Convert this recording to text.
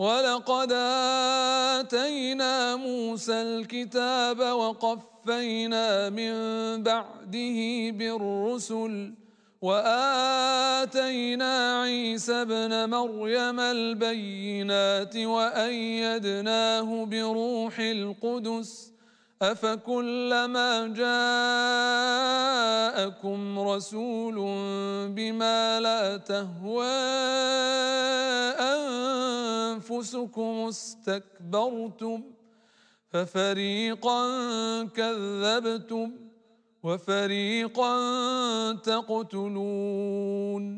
ولقد آتينا موسى الكتاب وقفينا من بعده بالرسل وآتينا عيسى ابن مريم البينات وأيدناه بروح القدس أفكلما جاءكم رسول بما لا تهوى أنفسكم استكبرتم ففريقا كذبتم وفريقا تقتلون